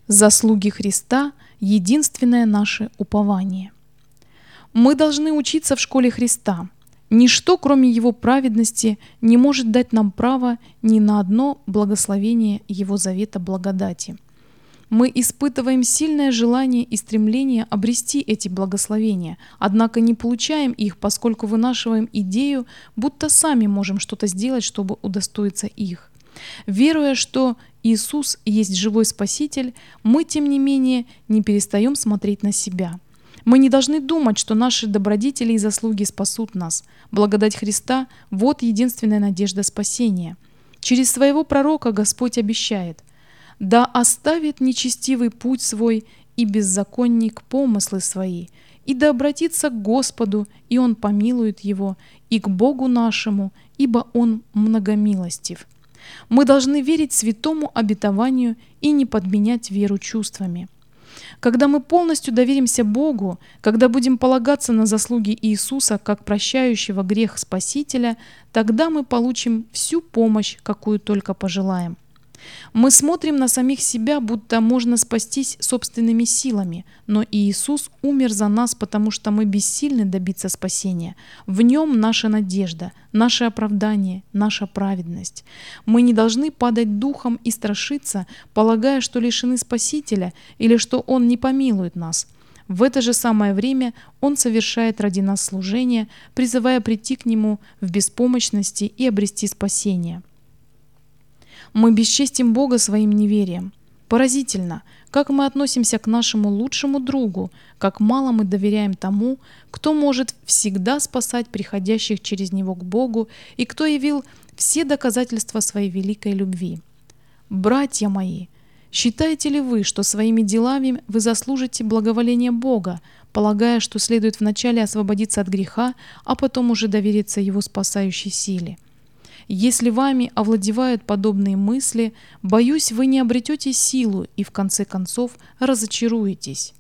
Заслуги Христа – единственное наше упование. Мы должны учиться в школе Христа. Ничто, кроме Его праведности, не может дать нам права ни на одно благословение Его завета благодати. Мы испытываем сильное желание и стремление обрести эти благословения, однако не получаем их, поскольку вынашиваем идею, будто сами можем что-то сделать, чтобы удостоиться их. Веруя, что Иисус есть живой Спаситель, мы, тем не менее, не перестаем смотреть на себя. Мы не должны думать, что наши добродетели и заслуги спасут нас. Благодать Христа – вот единственная надежда спасения. Через своего пророка Господь обещает: «Да оставит нечестивый путь свой и беззаконник помыслы свои, и да обратится к Господу, и Он помилует его, и к Богу нашему, ибо Он многомилостив». Мы должны верить святому обетованию и не подменять веру чувствами. Когда мы полностью доверимся Богу, когда будем полагаться на заслуги Иисуса как прощающего грех Спасителя, тогда мы получим всю помощь, какую только пожелаем. Мы смотрим на самих себя, будто можно спастись собственными силами, но Иисус умер за нас, потому что мы бессильны добиться спасения. В Нем наша надежда, наше оправдание, наша праведность. Мы не должны падать духом и страшиться, полагая, что лишены Спасителя или что Он не помилует нас. В это же самое время Он совершает ради нас служение, призывая прийти к Нему в беспомощности и обрести спасение. Мы бесчестим Бога своим неверием. Поразительно, как мы относимся к нашему лучшему другу, как мало мы доверяем тому, кто может всегда спасать приходящих через Него к Богу и кто явил все доказательства своей великой любви. Братья мои, считаете ли вы, что своими делами вы заслужите благоволение Бога, полагая, что следует вначале освободиться от греха, а потом уже довериться Его спасающей силе? Если вами овладевают подобные мысли, боюсь, вы не обретете силу и в конце концов разочаруетесь.